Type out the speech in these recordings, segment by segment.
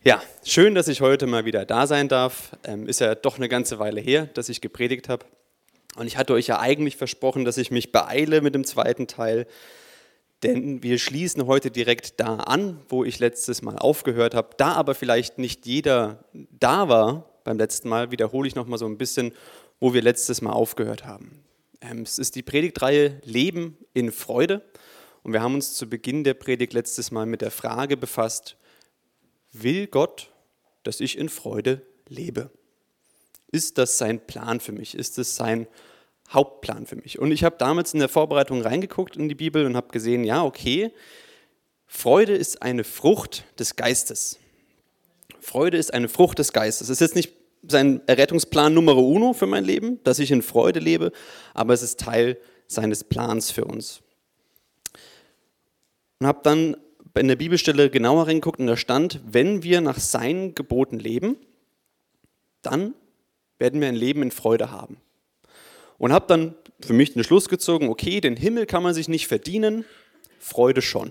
Ja, schön, dass ich heute mal wieder da sein darf. Ist ja doch eine ganze Weile her, dass ich gepredigt habe. Und ich hatte euch ja eigentlich versprochen, dass ich mich beeile mit dem zweiten Teil, denn wir schließen heute direkt da an, wo ich letztes Mal aufgehört habe. Da aber vielleicht nicht jeder da war beim letzten Mal, wiederhole ich noch mal so ein bisschen, wo wir letztes Mal aufgehört haben. Es ist die Predigtreihe Leben in Freude. Und wir haben uns zu Beginn der Predigt letztes Mal mit der Frage befasst: Will Gott, dass ich in Freude lebe? Ist das sein Plan für mich? Ist es sein Hauptplan für mich? Und ich habe damals in der Vorbereitung reingeguckt in die Bibel und habe gesehen, ja, okay, Freude ist eine Frucht des Geistes. Freude ist eine Frucht des Geistes. Es ist jetzt nicht sein Errettungsplan Numero uno für mein Leben, dass ich in Freude lebe, aber es ist Teil seines Plans für uns. Und habe dann in der Bibelstelle genauer reingeguckt und da stand, wenn wir nach seinen Geboten leben, dann werden wir ein Leben in Freude haben. Und habe dann für mich den Schluss gezogen, okay, den Himmel kann man sich nicht verdienen, Freude schon.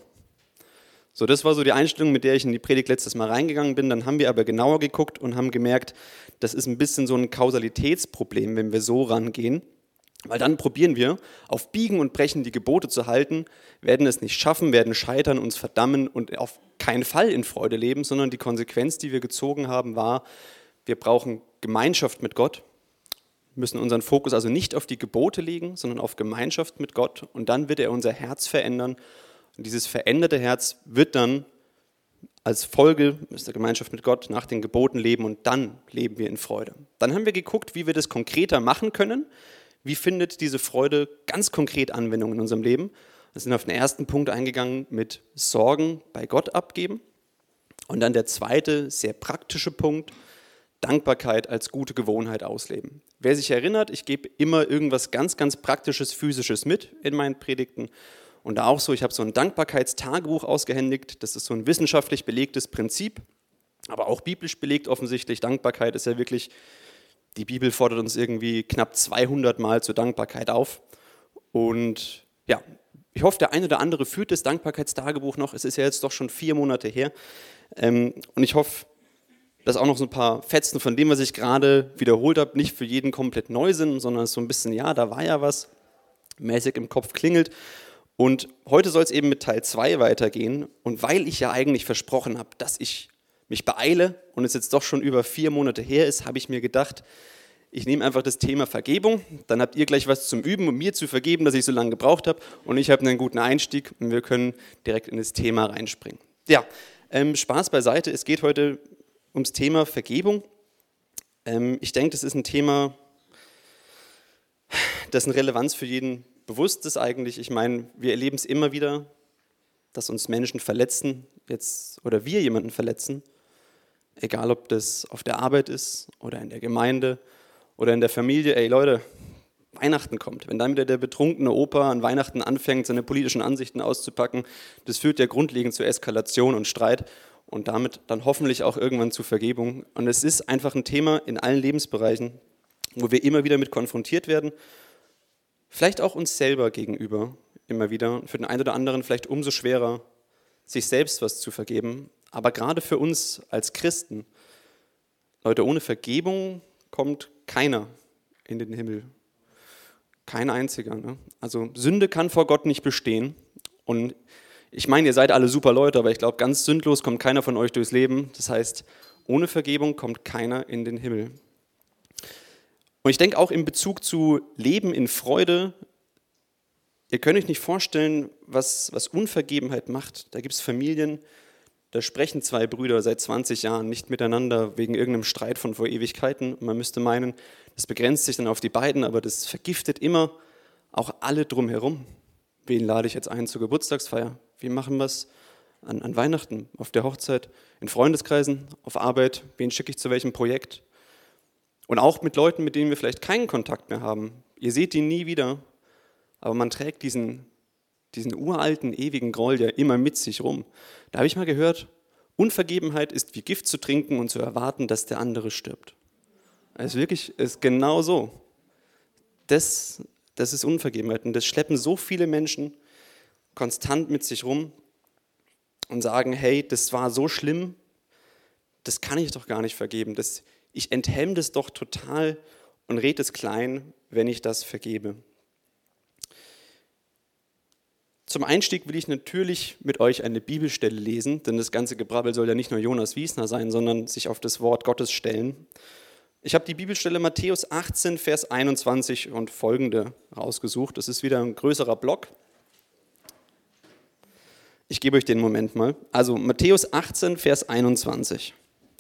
So, das war so die Einstellung, mit der ich in die Predigt letztes Mal reingegangen bin. Dann haben wir aber genauer geguckt und haben gemerkt, das ist ein bisschen so ein Kausalitätsproblem, wenn wir so rangehen. Weil dann probieren wir, auf Biegen und Brechen die Gebote zu halten, werden es nicht schaffen, werden scheitern, uns verdammen und auf keinen Fall in Freude leben, sondern die Konsequenz, die wir gezogen haben, war, wir brauchen Gemeinschaft mit Gott, müssen unseren Fokus also nicht auf die Gebote legen, sondern auf Gemeinschaft mit Gott, und dann wird er unser Herz verändern. Und dieses veränderte Herz wird dann als Folge der Gemeinschaft mit Gott nach den Geboten leben, und dann leben wir in Freude. Dann haben wir geguckt, wie wir das konkreter machen können. Wie findet diese Freude ganz konkret Anwendung in unserem Leben? Wir sind auf den ersten Punkt eingegangen mit Sorgen bei Gott abgeben. Und dann der zweite, sehr praktische Punkt, Dankbarkeit als gute Gewohnheit ausleben. Wer sich erinnert, ich gebe immer irgendwas ganz, ganz Praktisches, Physisches mit in meinen Predigten. Und da auch so, ich habe so ein Dankbarkeitstagebuch ausgehändigt. Das ist so ein wissenschaftlich belegtes Prinzip, aber auch biblisch belegt offensichtlich. Dankbarkeit ist ja wirklich... Die Bibel fordert uns irgendwie knapp 200 Mal zur Dankbarkeit auf. Und ja, ich hoffe, der eine oder andere führt das Dankbarkeitstagebuch noch. Es ist ja jetzt doch schon 4 Monate her. Und ich hoffe, dass auch noch so ein paar Fetzen von dem, was ich gerade wiederholt habe, nicht für jeden komplett neu sind, sondern es so ein bisschen, ja, da war ja was, mäßig im Kopf klingelt. Und heute soll es eben mit Teil 2 weitergehen. Und weil ich ja eigentlich versprochen habe, dass ich mich beeile und es jetzt doch schon über 4 Monate her ist, habe ich mir gedacht, ich nehme einfach das Thema Vergebung, dann habt ihr gleich was zum Üben, um mir zu vergeben, dass ich so lange gebraucht habe, und ich habe einen guten Einstieg und wir können direkt in das Thema reinspringen. Ja, Spaß beiseite, es geht heute ums Thema Vergebung. Ich denke, das ist ein Thema, dessen Relevanz für jeden bewusst ist eigentlich. Ich meine, wir erleben es immer wieder, dass uns Menschen verletzen oder wir jemanden verletzen. Egal, ob das auf der Arbeit ist oder in der Gemeinde oder in der Familie. Ey Leute, Weihnachten kommt. Wenn dann wieder der betrunkene Opa an Weihnachten anfängt, seine politischen Ansichten auszupacken, das führt ja grundlegend zu Eskalation und Streit und damit dann hoffentlich auch irgendwann zu Vergebung. Und es ist einfach ein Thema in allen Lebensbereichen, wo wir immer wieder mit konfrontiert werden. Vielleicht auch uns selber gegenüber immer wieder. Für den einen oder anderen vielleicht umso schwerer, sich selbst was zu vergeben. Aber gerade für uns als Christen, Leute, ohne Vergebung kommt keiner in den Himmel. Kein einziger. Ne? Also Sünde kann vor Gott nicht bestehen. Und ich meine, ihr seid alle super Leute, aber ich glaube, ganz sündlos kommt keiner von euch durchs Leben. Das heißt, ohne Vergebung kommt keiner in den Himmel. Und ich denke auch in Bezug zu Leben in Freude, ihr könnt euch nicht vorstellen, was Unvergebenheit macht. Da gibt es Familien, da sprechen 2 Brüder seit 20 Jahren nicht miteinander wegen irgendeinem Streit von vor Ewigkeiten. Und man müsste meinen, das begrenzt sich dann auf die beiden, aber das vergiftet immer auch alle drumherum. Wen lade ich jetzt ein zur Geburtstagsfeier? Wie machen wir es an Weihnachten, auf der Hochzeit, in Freundeskreisen, auf Arbeit? Wen schicke ich zu welchem Projekt? Und auch mit Leuten, mit denen wir vielleicht keinen Kontakt mehr haben. Ihr seht die nie wieder, aber man trägt diesen uralten, ewigen Groll ja immer mit sich rum. Da habe ich mal gehört, Unvergebenheit ist wie Gift zu trinken und zu erwarten, dass der andere stirbt. Also wirklich, ist genau so. Das ist Unvergebenheit. Und das schleppen so viele Menschen konstant mit sich rum und sagen, hey, das war so schlimm, das kann ich doch gar nicht vergeben. Ich enthemme das doch total und rede es klein, wenn ich das vergebe. Zum Einstieg will ich natürlich mit euch eine Bibelstelle lesen, denn das ganze Gebrabbel soll ja nicht nur Jonas Wiesner sein, sondern sich auf das Wort Gottes stellen. Ich habe die Bibelstelle Matthäus 18, Vers 21 und folgende rausgesucht. Das ist wieder ein größerer Block. Ich gebe euch den Moment mal. Also Matthäus 18, Vers 21.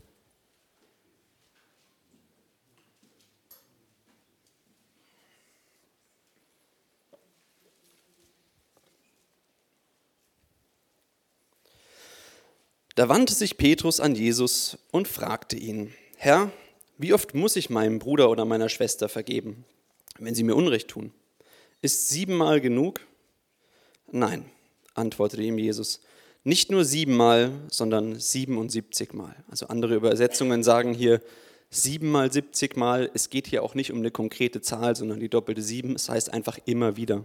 Da wandte sich Petrus an Jesus und fragte ihn: Herr, wie oft muss ich meinem Bruder oder meiner Schwester vergeben, wenn sie mir Unrecht tun? Ist 7-mal genug? Nein, antwortete ihm Jesus. Nicht nur 7-mal, sondern 77-mal. Also andere Übersetzungen sagen hier 7-mal, 70-mal. Es geht hier auch nicht um eine konkrete Zahl, sondern die doppelte 7. Es heißt einfach immer wieder.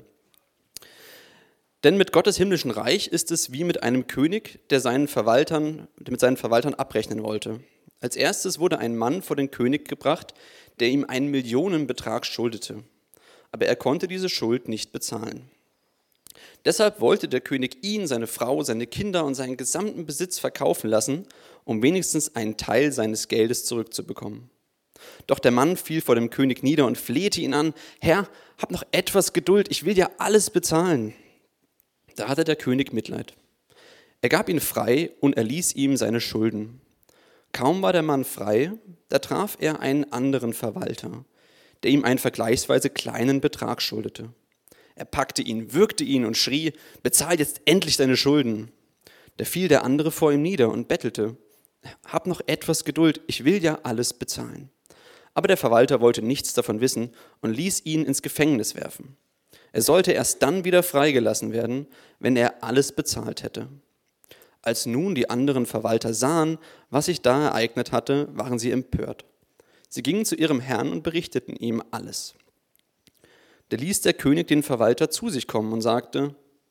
Denn mit Gottes himmlischen Reich ist es wie mit einem König, der mit seinen Verwaltern abrechnen wollte. Als erstes wurde ein Mann vor den König gebracht, der ihm einen Millionenbetrag schuldete. Aber er konnte diese Schuld nicht bezahlen. Deshalb wollte der König ihn, seine Frau, seine Kinder und seinen gesamten Besitz verkaufen lassen, um wenigstens einen Teil seines Geldes zurückzubekommen. Doch der Mann fiel vor dem König nieder und flehte ihn an: Herr, hab noch etwas Geduld, ich will ja alles bezahlen. Da hatte der König Mitleid. Er gab ihn frei und erließ ihm seine Schulden. Kaum war der Mann frei, da traf er einen anderen Verwalter, der ihm einen vergleichsweise kleinen Betrag schuldete. Er packte ihn, würgte ihn und schrie: Bezahl jetzt endlich deine Schulden. Da fiel der andere vor ihm nieder und bettelte: Hab noch etwas Geduld, ich will ja alles bezahlen. Aber der Verwalter wollte nichts davon wissen und ließ ihn ins Gefängnis werfen. Er sollte erst dann wieder freigelassen werden, wenn er alles bezahlt hätte. Als nun die anderen Verwalter sahen, was sich da ereignet hatte, waren sie empört. Sie gingen zu ihrem Herrn und berichteten ihm alles. Da ließ der König den Verwalter zu sich kommen und sagte: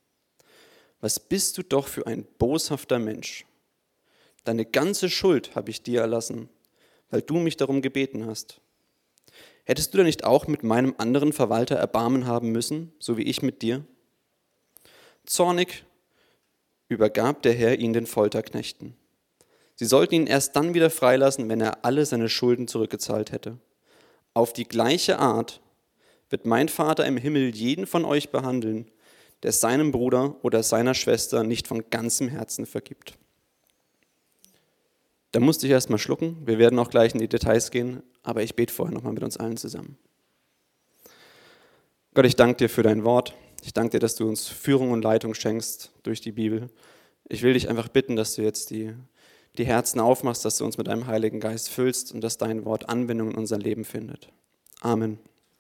Was bist du doch für ein boshafter Mensch? Deine ganze Schuld habe ich dir erlassen, weil du mich darum gebeten hast. Hättest du denn nicht auch mit meinem anderen Verwalter Erbarmen haben müssen, so wie ich mit dir? Zornig übergab der Herr ihn den Folterknechten. Sie sollten ihn erst dann wieder freilassen, wenn er alle seine Schulden zurückgezahlt hätte. Auf die gleiche Art wird mein Vater im Himmel jeden von euch behandeln, der seinem Bruder oder seiner Schwester nicht von ganzem Herzen vergibt. Da musste ich erst mal schlucken. Wir werden auch gleich in die Details gehen, aber ich bete vorher nochmal mit uns allen zusammen. Gott, ich danke dir für dein Wort. Ich danke dir, dass du uns Führung und Leitung schenkst durch die Bibel. Ich will dich einfach bitten, dass du jetzt die Herzen aufmachst, dass du uns mit deinem Heiligen Geist füllst und dass dein Wort Anwendung in unser Leben findet. Amen.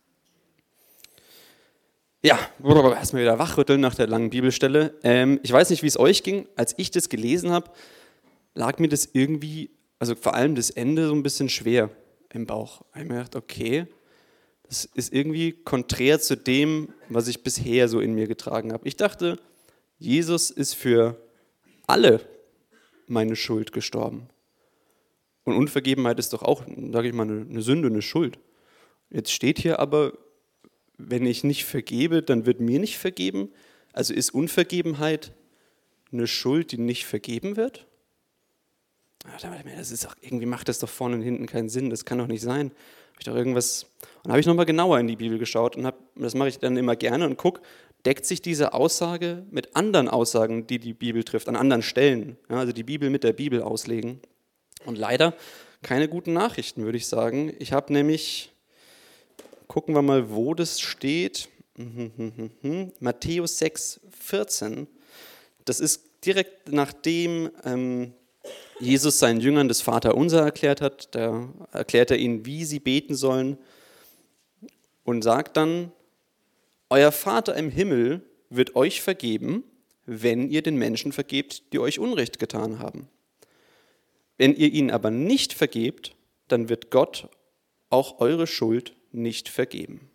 Ja, erstmal wieder wachrütteln nach der langen Bibelstelle. Ich weiß nicht, wie es euch ging. Als ich das gelesen habe, lag mir das irgendwie, also vor allem das Ende, so ein bisschen schwer im Bauch. Ich habe mir gedacht, okay, das ist irgendwie konträr zu dem, was ich bisher so in mir getragen habe. Ich dachte, Jesus ist für alle meine Schuld gestorben. Und Unvergebenheit ist doch auch, sage ich mal, eine Sünde, eine Schuld. Jetzt steht hier aber, wenn ich nicht vergebe, dann wird mir nicht vergeben. Also ist Unvergebenheit eine Schuld, die nicht vergeben wird? Das ist auch, irgendwie macht das doch vorne und hinten keinen Sinn, das kann doch nicht sein. Und dann habe ich nochmal genauer in die Bibel geschaut und das mache ich dann immer gerne und gucke, deckt sich diese Aussage mit anderen Aussagen, die die Bibel trifft, an anderen Stellen. Ja, also die Bibel mit der Bibel auslegen. Und leider keine guten Nachrichten, würde ich sagen. Ich habe nämlich, gucken wir mal, wo das steht, Matthäus 6, 14. Das ist direkt nachdem Jesus seinen Jüngern das Vaterunser erklärt hat. Da erklärt er ihnen, wie sie beten sollen und sagt dann: Euer Vater im Himmel wird euch vergeben, wenn ihr den Menschen vergebt, die euch Unrecht getan haben. Wenn ihr ihnen aber nicht vergebt, dann wird Gott auch eure Schuld nicht vergeben.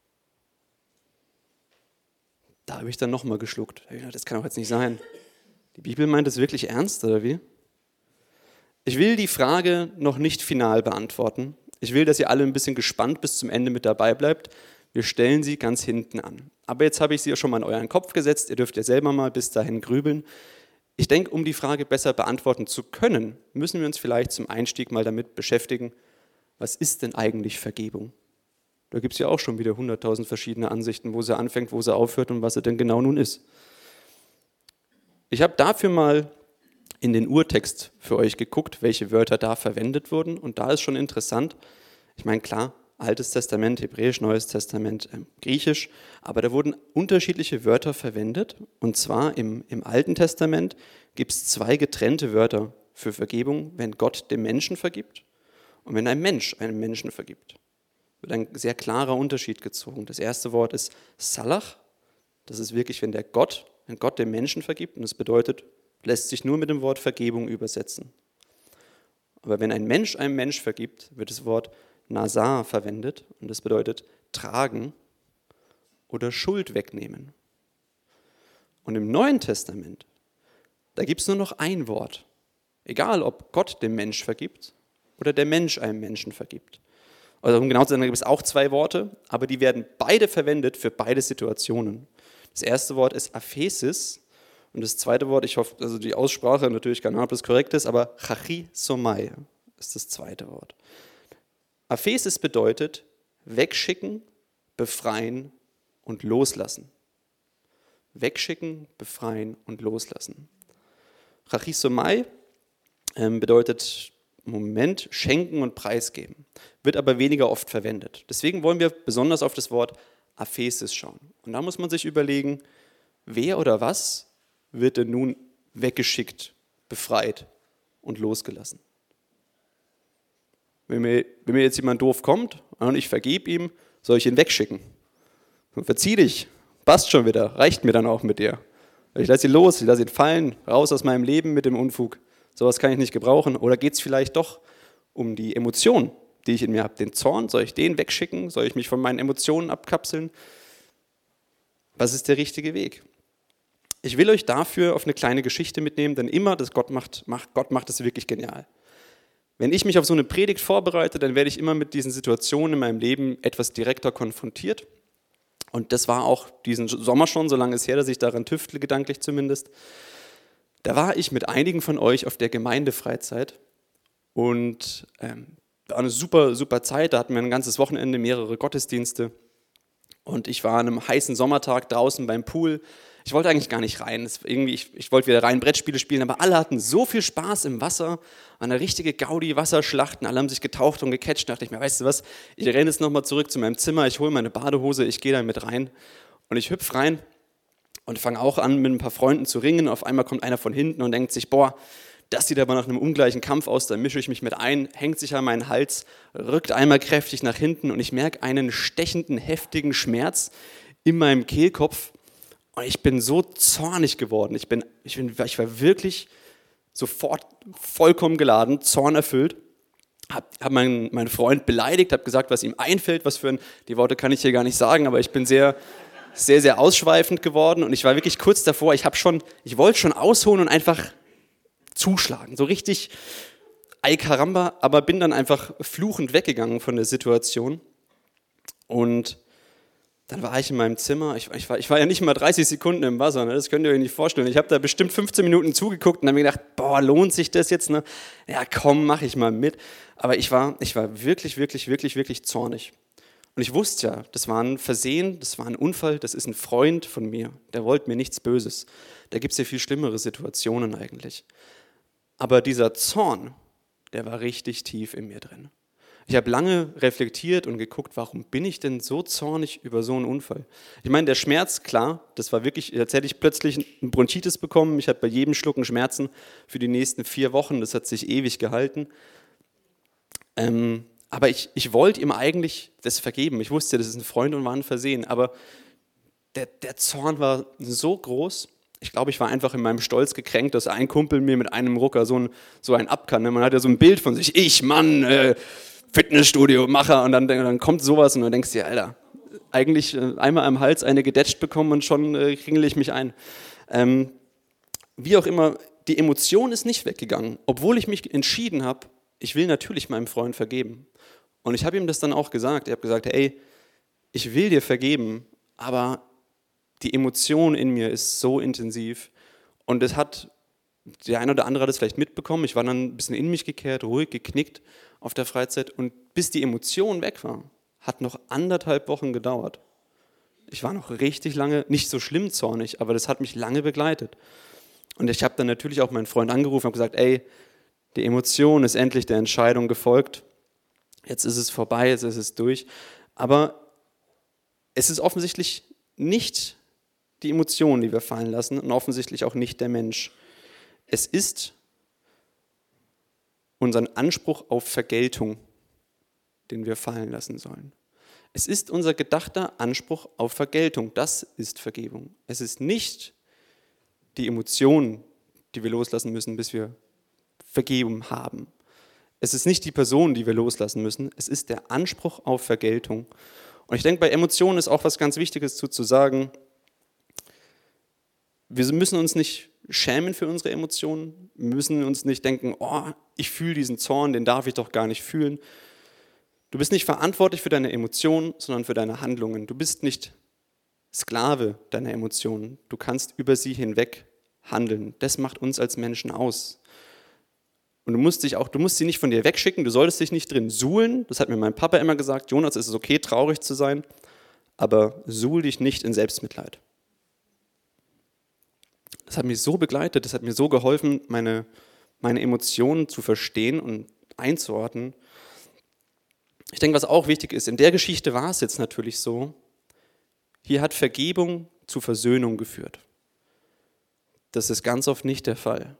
Da habe ich dann nochmal geschluckt. Das kann doch jetzt nicht sein. Die Bibel meint es wirklich ernst, oder wie? Ich will die Frage noch nicht final beantworten. Ich will, dass ihr alle ein bisschen gespannt bis zum Ende mit dabei bleibt. Wir stellen sie ganz hinten an. Aber jetzt habe ich sie ja schon mal in euren Kopf gesetzt. Ihr dürft ja selber mal bis dahin grübeln. Ich denke, um die Frage besser beantworten zu können, müssen wir uns vielleicht zum Einstieg mal damit beschäftigen, was ist denn eigentlich Vergebung? Da gibt es ja auch schon wieder 100.000 verschiedene Ansichten, wo sie anfängt, wo sie aufhört und was sie denn genau nun ist. Ich habe dafür mal in den Urtext für euch geguckt, welche Wörter da verwendet wurden. Und da ist schon interessant, ich meine, klar, Altes Testament, Hebräisch, Neues Testament, Griechisch, aber da wurden unterschiedliche Wörter verwendet. Und zwar im Alten Testament gibt es 2 getrennte Wörter für Vergebung, wenn Gott dem Menschen vergibt und wenn ein Mensch einem Menschen vergibt. Wird ein sehr klarer Unterschied gezogen. Das erste Wort ist Salach, das ist wirklich, wenn Gott dem Menschen vergibt, und das bedeutet, lässt sich nur mit dem Wort Vergebung übersetzen. Aber wenn ein Mensch einem Mensch vergibt, wird das Wort Nasar verwendet, und das bedeutet tragen oder Schuld wegnehmen. Und im Neuen Testament, da gibt es nur noch ein Wort. Egal, ob Gott dem Mensch vergibt oder der Mensch einem Menschen vergibt. Also um genau zu sein, da gibt es auch 2 Worte, aber die werden beide verwendet für beide Situationen. Das erste Wort ist Aphesis und das zweite Wort, ich hoffe, also die Aussprache natürlich keine Ahnung, ob das korrekt ist, aber Chachisomai ist das zweite Wort. Aphesis bedeutet wegschicken, befreien und loslassen. Wegschicken, befreien und loslassen. Chachisomai bedeutet Moment, schenken und preisgeben, wird aber weniger oft verwendet. Deswegen wollen wir besonders auf das Wort Aphesis schauen. Und da muss man sich überlegen, wer oder was wird denn nun weggeschickt, befreit und losgelassen? Wenn mir jetzt jemand doof kommt und ich vergebe ihm, soll ich ihn wegschicken? Verzieh dich, passt schon wieder, reicht mir dann auch mit dir. Ich lasse ihn los, ich lasse ihn fallen, raus aus meinem Leben mit dem Unfug. Sowas kann ich nicht gebrauchen. Oder geht es vielleicht doch um die Emotionen, die ich in mir habe? Den Zorn, soll ich den wegschicken? Soll ich mich von meinen Emotionen abkapseln? Was ist der richtige Weg? Ich will euch dafür auf eine kleine Geschichte mitnehmen, denn immer, das Gott macht es wirklich genial. Wenn ich mich auf so eine Predigt vorbereite, dann werde ich immer mit diesen Situationen in meinem Leben etwas direkter konfrontiert. Und das war auch diesen Sommer schon, so lange ist her, dass ich daran tüftle, gedanklich zumindest. Da war ich mit einigen von euch auf der Gemeindefreizeit und war eine super, super Zeit. Da hatten wir ein ganzes Wochenende, mehrere Gottesdienste und ich war an einem heißen Sommertag draußen beim Pool. Ich wollte eigentlich gar nicht rein. Ich wollte wieder rein Brettspiele spielen, aber alle hatten so viel Spaß im Wasser, eine richtige Gaudi, Wasserschlachten, alle haben sich getaucht und gecatcht. Da dachte ich mir, weißt du was, ich renne jetzt nochmal zurück zu meinem Zimmer, ich hole meine Badehose, ich gehe da mit rein und ich hüpfe rein. Und fange auch an, mit ein paar Freunden zu ringen. Auf einmal kommt einer von hinten und denkt sich, boah, das sieht aber nach einem ungleichen Kampf aus, da mische ich mich mit ein, hängt sich an meinen Hals, rückt einmal kräftig nach hinten und ich merke einen stechenden, heftigen Schmerz in meinem Kehlkopf. Und ich bin so zornig geworden. Ich war wirklich sofort vollkommen geladen, zornerfüllt. Hab meinen Freund beleidigt, habe gesagt, was ihm einfällt, die Worte kann ich hier gar nicht sagen, aber ich bin sehr, sehr ausschweifend geworden und ich war wirklich kurz davor, ich wollte schon ausholen und einfach zuschlagen, so richtig ay caramba, aber bin dann einfach fluchend weggegangen von der Situation und dann war ich in meinem Zimmer, ich war ja nicht mal 30 Sekunden im Wasser, ne? Das könnt ihr euch nicht vorstellen, ich habe da bestimmt 15 Minuten zugeguckt und habe mir gedacht, boah, lohnt sich das jetzt, ne? Ja komm, mach ich mal mit, aber ich war wirklich, wirklich, wirklich, wirklich zornig. Und ich wusste ja, das war ein Versehen, das war ein Unfall, das ist ein Freund von mir, der wollte mir nichts Böses. Da gibt es ja viel schlimmere Situationen eigentlich. Aber dieser Zorn, der war richtig tief in mir drin. Ich habe lange reflektiert und geguckt, warum bin ich denn so zornig über so einen Unfall? Ich meine, der Schmerz, klar, das war wirklich, als hätte ich plötzlich eine Bronchitis bekommen. Ich hatte bei jedem Schlucken Schmerzen für die nächsten 4 Wochen, das hat sich ewig gehalten. Aber ich wollte ihm eigentlich das vergeben. Ich wusste, das ist ein Freund und war ein Versehen. Aber der Zorn war so groß. Ich glaube, ich war einfach in meinem Stolz gekränkt, dass ein Kumpel mir mit einem Rucker so einen ab kann. Man hat ja so ein Bild von sich. Ich, Mann, Fitnessstudio-Macher. Und dann kommt sowas und dann denkst du dir, Alter, eigentlich einmal am Hals eine gedetscht bekommen und schon kringel ich mich ein. Wie auch immer, die Emotion ist nicht weggegangen, obwohl ich mich entschieden habe, ich will natürlich meinem Freund vergeben. Und ich habe ihm das dann auch gesagt. Ich habe gesagt, ey, ich will dir vergeben, aber die Emotion in mir ist so intensiv. Und es hat, der eine oder andere hat es vielleicht mitbekommen, ich war dann ein bisschen in mich gekehrt, ruhig, geknickt auf der Freizeit. Und bis die Emotion weg war, hat noch 1,5 Wochen gedauert. Ich war noch richtig lange, nicht so schlimm zornig, aber das hat mich lange begleitet. Und ich habe dann natürlich auch meinen Freund angerufen und gesagt, ey, die Emotion ist endlich der Entscheidung gefolgt. Jetzt ist es vorbei, jetzt ist es durch. Aber es ist offensichtlich nicht die Emotion, die wir fallen lassen und offensichtlich auch nicht der Mensch. Es ist unseren Anspruch auf Vergeltung, den wir fallen lassen sollen. Es ist unser gedachter Anspruch auf Vergeltung. Das ist Vergebung. Es ist nicht die Emotion, die wir loslassen müssen, bis wir Vergebung haben. Es ist nicht die Person, die wir loslassen müssen. Es ist der Anspruch auf Vergeltung. Und ich denke, bei Emotionen ist auch was ganz Wichtiges zu sagen. Wir müssen uns nicht schämen für unsere Emotionen. Wir müssen uns nicht denken, oh, ich fühle diesen Zorn, den darf ich doch gar nicht fühlen. Du bist nicht verantwortlich für deine Emotionen, sondern für deine Handlungen. Du bist nicht Sklave deiner Emotionen. Du kannst über sie hinweg handeln. Das macht uns als Menschen aus. Und du musst sie nicht von dir wegschicken, du solltest dich nicht drin suhlen. Das hat mir mein Papa immer gesagt, Jonas, es ist okay, traurig zu sein, aber suhl dich nicht in Selbstmitleid. Das hat mich so begleitet, das hat mir so geholfen, meine Emotionen zu verstehen und einzuordnen. Ich denke, was auch wichtig ist, in der Geschichte war es jetzt natürlich so, hier hat Vergebung zu Versöhnung geführt. Das ist ganz oft nicht der Fall.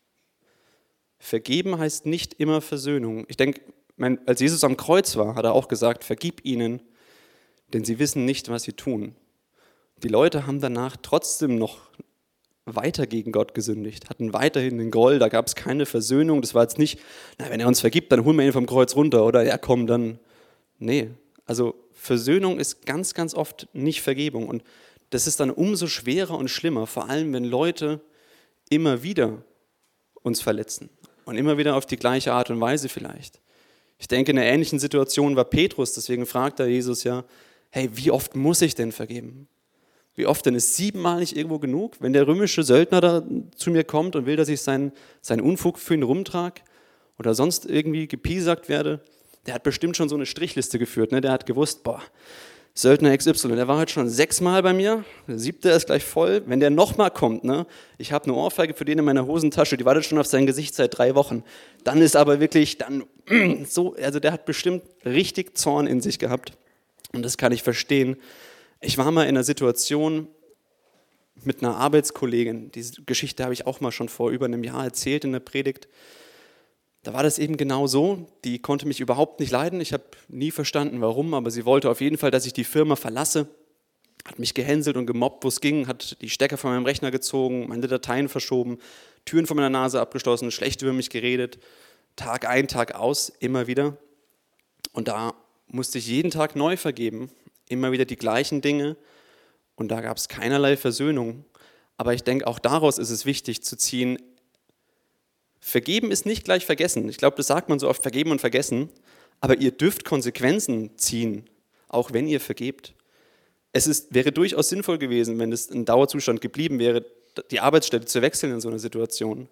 Vergeben heißt nicht immer Versöhnung. Ich denke, als Jesus am Kreuz war, hat er auch gesagt, vergib ihnen, denn sie wissen nicht, was sie tun. Die Leute haben danach trotzdem noch weiter gegen Gott gesündigt, hatten weiterhin den Groll, da gab es keine Versöhnung. Das war jetzt nicht, na, wenn er uns vergibt, dann holen wir ihn vom Kreuz runter oder ja komm, dann. Nee, also Versöhnung ist ganz, ganz oft nicht Vergebung. Und das ist dann umso schwerer und schlimmer, vor allem wenn Leute immer wieder uns verletzen und immer wieder auf die gleiche Art und Weise vielleicht. Ich denke, in einer ähnlichen Situation war Petrus, deswegen fragt er Jesus ja, hey, wie oft muss ich denn vergeben? Wie oft denn? Ist 7-mal nicht irgendwo genug? Wenn der römische Söldner da zu mir kommt und will, dass ich seinen Unfug für ihn rumtrage oder sonst irgendwie gepiesackt werde, der hat bestimmt schon so eine Strichliste geführt. Ne? Der hat gewusst, Söldner XY, der war heute schon 6-mal bei mir, der 7. ist gleich voll. Wenn der nochmal kommt, ne? Ich habe eine Ohrfeige für den in meiner Hosentasche, die wartet schon auf sein Gesicht seit 3 Wochen. Dann ist aber wirklich, so, also der hat bestimmt richtig Zorn in sich gehabt. Und das kann ich verstehen. Ich war mal in einer Situation mit einer Arbeitskollegin, diese Geschichte habe ich auch mal schon vor über einem Jahr erzählt in der Predigt. Da war das eben genau so, die konnte mich überhaupt nicht leiden, ich habe nie verstanden warum, aber sie wollte auf jeden Fall, dass ich die Firma verlasse, hat mich gehänselt und gemobbt, wo es ging, hat die Stecker von meinem Rechner gezogen, meine Dateien verschoben, Türen von meiner Nase abgeschlossen, schlecht über mich geredet, Tag ein, Tag aus, immer wieder. Und da musste ich jeden Tag neu vergeben, immer wieder die gleichen Dinge und da gab es keinerlei Versöhnung. Aber ich denke, auch daraus ist es wichtig zu ziehen, vergeben ist nicht gleich vergessen. Ich glaube, das sagt man so oft, vergeben und vergessen, aber ihr dürft Konsequenzen ziehen, auch wenn ihr vergebt. Wäre durchaus sinnvoll gewesen, wenn es ein Dauerzustand geblieben wäre, die Arbeitsstelle zu wechseln in so einer Situation.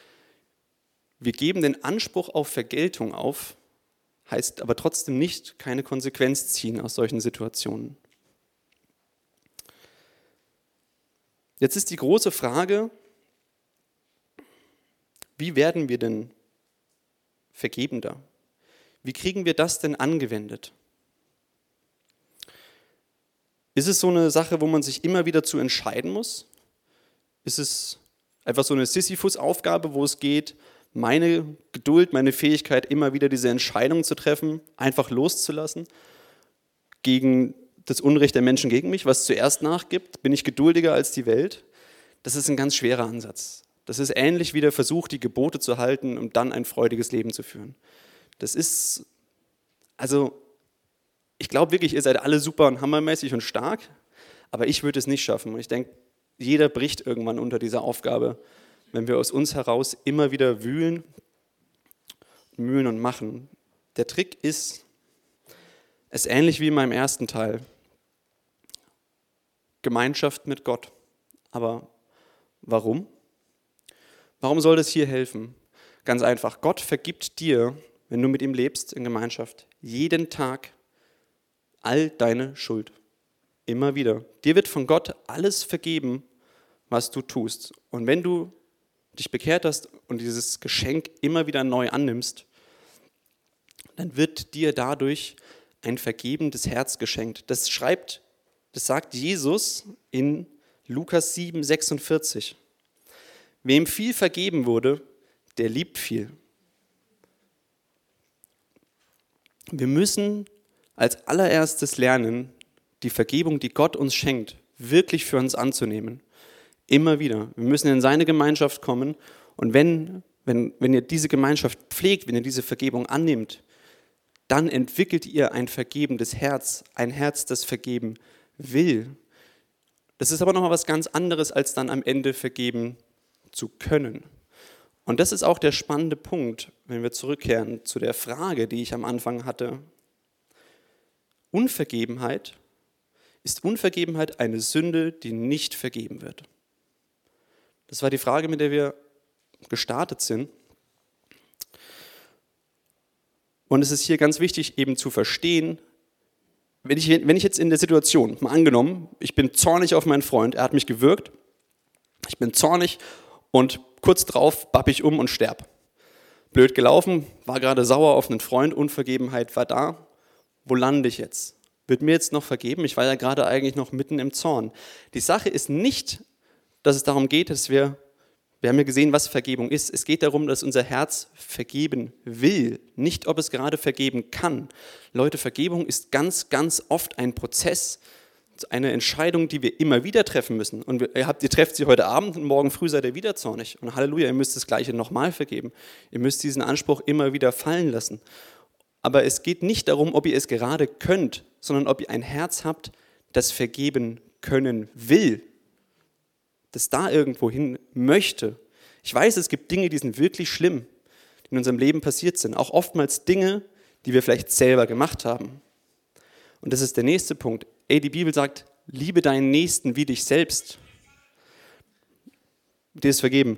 Wir geben den Anspruch auf Vergeltung auf, heißt aber trotzdem nicht keine Konsequenz ziehen aus solchen Situationen. Jetzt ist die große Frage, wie werden wir denn vergebender? Wie kriegen wir das denn angewendet? Ist es so eine Sache, wo man sich immer wieder zu entscheiden muss? Ist es einfach so eine Sisyphus-Aufgabe, wo es geht, meine Geduld, meine Fähigkeit, immer wieder diese Entscheidung zu treffen, einfach loszulassen gegen das Unrecht der Menschen gegen mich, was zuerst nachgibt? Bin ich geduldiger als die Welt? Das ist ein ganz schwerer Ansatz. Das ist ähnlich wie der Versuch, die Gebote zu halten, um dann ein freudiges Leben zu führen. Das ist, also ich glaube wirklich, ihr seid alle super und hammermäßig und stark, aber ich würde es nicht schaffen. Und ich denke, jeder bricht irgendwann unter dieser Aufgabe, wenn wir aus uns heraus immer wieder wühlen, mühen und machen. Der Trick ist, es ähnlich wie in meinem ersten Teil, Gemeinschaft mit Gott. Aber warum? Warum soll das hier helfen? Ganz einfach, Gott vergibt dir, wenn du mit ihm lebst in Gemeinschaft, jeden Tag all deine Schuld. Immer wieder. Dir wird von Gott alles vergeben, was du tust. Und wenn du dich bekehrt hast und dieses Geschenk immer wieder neu annimmst, dann wird dir dadurch ein vergebendes Herz geschenkt. Das sagt Jesus in Lukas 7, 46. Wem viel vergeben wurde, der liebt viel. Wir müssen als allererstes lernen, die Vergebung, die Gott uns schenkt, wirklich für uns anzunehmen. Immer wieder. Wir müssen in seine Gemeinschaft kommen und wenn ihr diese Gemeinschaft pflegt, wenn ihr diese Vergebung annimmt, dann entwickelt ihr ein vergebendes Herz, ein Herz, das vergeben will. Das ist aber nochmal was ganz anderes, als dann am Ende vergeben zu können. Und das ist auch der spannende Punkt, wenn wir zurückkehren zu der Frage, die ich am Anfang hatte. Ist Unvergebenheit eine Sünde, die nicht vergeben wird? Das war die Frage, mit der wir gestartet sind. Und es ist hier ganz wichtig, eben zu verstehen, wenn ich jetzt in der Situation, mal angenommen, ich bin zornig auf meinen Freund, er hat mich gewürgt, ich bin zornig und kurz drauf bapp ich um und sterb. Blöd gelaufen, war gerade sauer auf einen Freund, Unvergebenheit war da. Wo lande ich jetzt? Wird mir jetzt noch vergeben? Ich war ja gerade eigentlich noch mitten im Zorn. Die Sache ist nicht, dass es darum geht, dass wir haben ja gesehen, was Vergebung ist. Es geht darum, dass unser Herz vergeben will, nicht ob es gerade vergeben kann. Leute, Vergebung ist ganz, ganz oft ein Prozess, eine Entscheidung, die wir immer wieder treffen müssen. Und ihr trefft sie heute Abend und morgen früh seid ihr wieder zornig. Und Halleluja, ihr müsst das Gleiche nochmal vergeben. Ihr müsst diesen Anspruch immer wieder fallen lassen. Aber es geht nicht darum, ob ihr es gerade könnt, sondern ob ihr ein Herz habt, das vergeben können will, das da irgendwo hin möchte. Ich weiß, es gibt Dinge, die sind wirklich schlimm, die in unserem Leben passiert sind. Auch oftmals Dinge, die wir vielleicht selber gemacht haben. Und das ist der nächste Punkt. Die Bibel sagt, liebe deinen Nächsten wie dich selbst. Dir ist vergeben.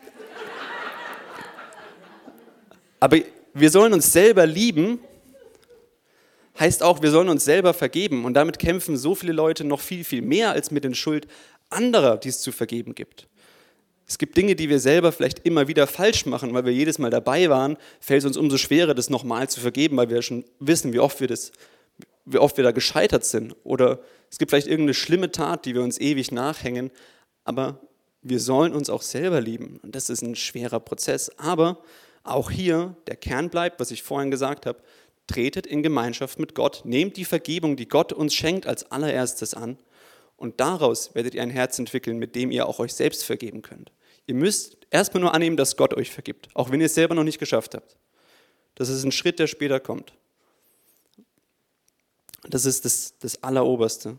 Aber wir sollen uns selber lieben, heißt auch, wir sollen uns selber vergeben. Und damit kämpfen so viele Leute noch viel, viel mehr als mit der Schuld anderer, die es zu vergeben gibt. Es gibt Dinge, die wir selber vielleicht immer wieder falsch machen, weil wir jedes Mal dabei waren, fällt es uns umso schwerer, das nochmal zu vergeben, weil wir schon wissen, wie oft wir da gescheitert sind. Oder es gibt vielleicht irgendeine schlimme Tat, die wir uns ewig nachhängen, aber wir sollen uns auch selber lieben. Und das ist ein schwerer Prozess. Aber auch hier, der Kern bleibt, was ich vorhin gesagt habe, tretet in Gemeinschaft mit Gott, nehmt die Vergebung, die Gott uns schenkt, als allererstes an und daraus werdet ihr ein Herz entwickeln, mit dem ihr auch euch selbst vergeben könnt. Ihr müsst erstmal nur annehmen, dass Gott euch vergibt, auch wenn ihr es selber noch nicht geschafft habt. Das ist ein Schritt, der später kommt. Das ist das Alleroberste.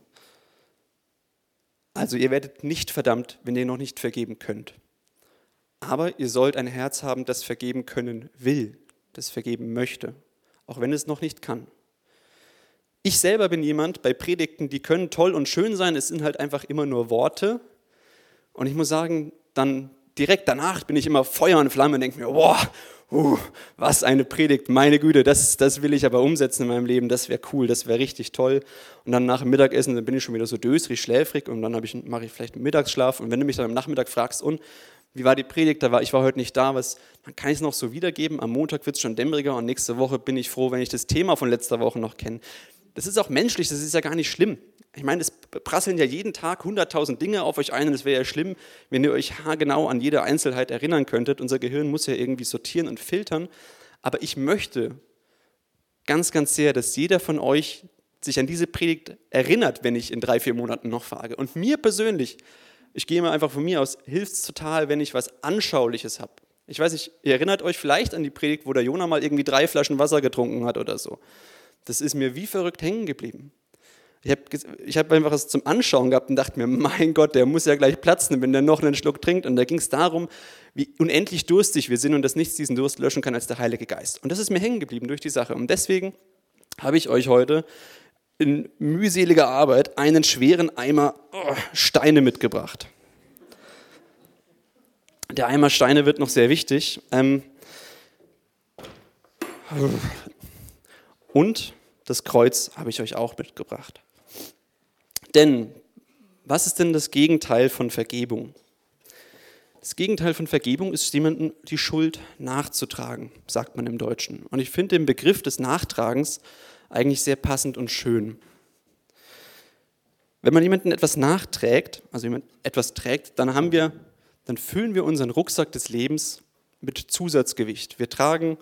Also ihr werdet nicht verdammt, wenn ihr noch nicht vergeben könnt. Aber ihr sollt ein Herz haben, das vergeben können will, das vergeben möchte, auch wenn es noch nicht kann. Ich selber bin jemand, bei Predigten, die können toll und schön sein, es sind halt einfach immer nur Worte. Und ich muss sagen, dann direkt danach bin ich immer Feuer und Flamme und denke mir, boah, was eine Predigt, meine Güte, das will ich aber umsetzen in meinem Leben, das wäre cool, das wäre richtig toll. Und dann nach dem Mittagessen, dann bin ich schon wieder so dösrig, schläfrig und dann mache ich vielleicht einen Mittagsschlaf. Und wenn du mich dann am Nachmittag fragst, und wie war die Predigt? Ich war heute nicht da, dann kann ich es noch so wiedergeben. Am Montag wird es schon dämmeriger und nächste Woche bin ich froh, wenn ich das Thema von letzter Woche noch kenne. Das ist auch menschlich, das ist ja gar nicht schlimm. Ich meine, es prasseln ja jeden Tag 100.000 Dinge auf euch ein und es wäre ja schlimm, wenn ihr euch haargenau an jede Einzelheit erinnern könntet. Unser Gehirn muss ja irgendwie sortieren und filtern. Aber ich möchte ganz, ganz sehr, dass jeder von euch sich an diese Predigt erinnert, wenn ich in 3-4 Monaten noch frage. Und mir persönlich, ich gehe mal einfach von mir aus, hilft es total, wenn ich was Anschauliches habe. Ich weiß nicht, ihr erinnert euch vielleicht an die Predigt, wo der Jonah mal irgendwie 3 Flaschen Wasser getrunken hat oder so. Das ist mir wie verrückt hängen geblieben. Ich hab einfach was zum Anschauen gehabt und dachte mir, mein Gott, der muss ja gleich platzen, wenn der noch einen Schluck trinkt. Und da ging es darum, wie unendlich durstig wir sind und dass nichts diesen Durst löschen kann als der Heilige Geist. Und das ist mir hängen geblieben durch die Sache. Und deswegen habe ich euch heute in mühseliger Arbeit einen schweren Eimer Steine mitgebracht. Der Eimer Steine wird noch sehr wichtig. Und das Kreuz habe ich euch auch mitgebracht. Denn, was ist denn das Gegenteil von Vergebung? Das Gegenteil von Vergebung ist, jemandem die Schuld nachzutragen, sagt man im Deutschen. Und ich finde den Begriff des Nachtragens eigentlich sehr passend und schön. Wenn man jemandem etwas nachträgt, also jemand etwas trägt, dann füllen wir unseren Rucksack des Lebens mit Zusatzgewicht. Wir tragen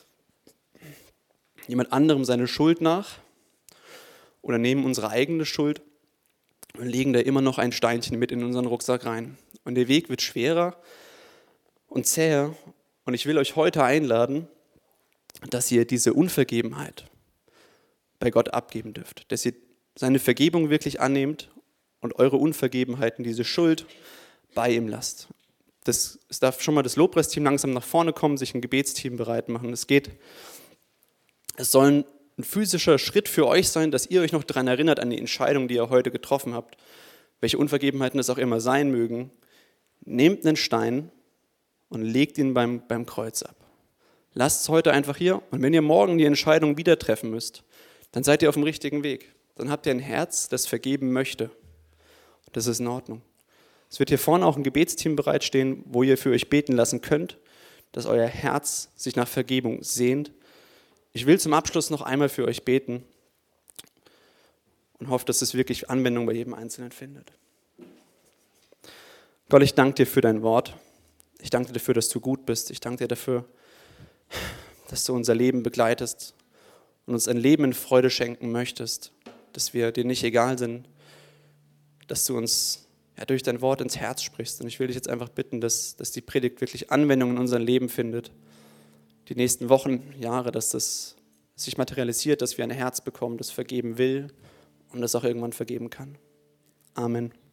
jemand anderem seine Schuld nach oder nehmen unsere eigene Schuld und legen da immer noch ein Steinchen mit in unseren Rucksack rein. Und der Weg wird schwerer und zäher. Und ich will euch heute einladen, dass ihr diese Unvergebenheit bei Gott abgeben dürft. Dass ihr seine Vergebung wirklich annehmt und eure Unvergebenheiten, diese Schuld, bei ihm lasst. Es darf schon mal das Lobpreisteam langsam nach vorne kommen, sich ein Gebetsteam bereit machen. Es soll ein physischer Schritt für euch sein, dass ihr euch noch daran erinnert, an die Entscheidung, die ihr heute getroffen habt, welche Unvergebenheiten es auch immer sein mögen. Nehmt einen Stein und legt ihn beim Kreuz ab. Lasst es heute einfach hier und wenn ihr morgen die Entscheidung wieder treffen müsst, dann seid ihr auf dem richtigen Weg. Dann habt ihr ein Herz, das vergeben möchte. Das ist in Ordnung. Es wird hier vorne auch ein Gebetsteam bereitstehen, wo ihr für euch beten lassen könnt, dass euer Herz sich nach Vergebung sehnt. Ich will zum Abschluss noch einmal für euch beten und hoffe, dass es wirklich Anwendung bei jedem Einzelnen findet. Gott, ich danke dir für dein Wort. Ich danke dir dafür, dass du gut bist. Ich danke dir dafür, dass du unser Leben begleitest und uns ein Leben in Freude schenken möchtest, dass wir dir nicht egal sind, dass du uns durch dein Wort ins Herz sprichst. Und ich will dich jetzt einfach bitten, dass die Predigt wirklich Anwendung in unserem Leben findet. Die nächsten Wochen, Jahre, dass das sich materialisiert, dass wir ein Herz bekommen, das vergeben will und das auch irgendwann vergeben kann. Amen.